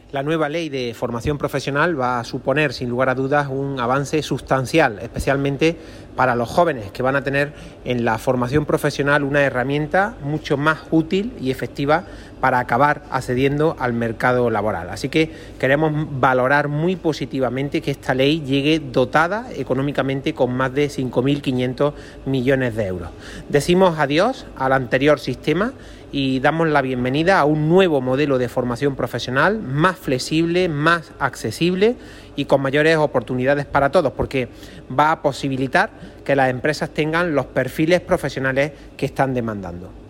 La nueva ley de formación profesional va a suponer, sin lugar a dudas, un avance sustancial, especialmente para los jóvenes, que van a tener en la formación profesional una herramienta mucho más útil y efectiva para acabar accediendo al mercado laboral. Así que queremos valorar muy positivamente que esta ley llegue dotada económicamente con más de 5.500 millones de euros. Decimos adiós al anterior sistema y damos la bienvenida a un nuevo modelo de formación profesional más flexible, más accesible y con mayores oportunidades para todos, porque va a posibilitar que las empresas tengan los perfiles profesionales que están demandando.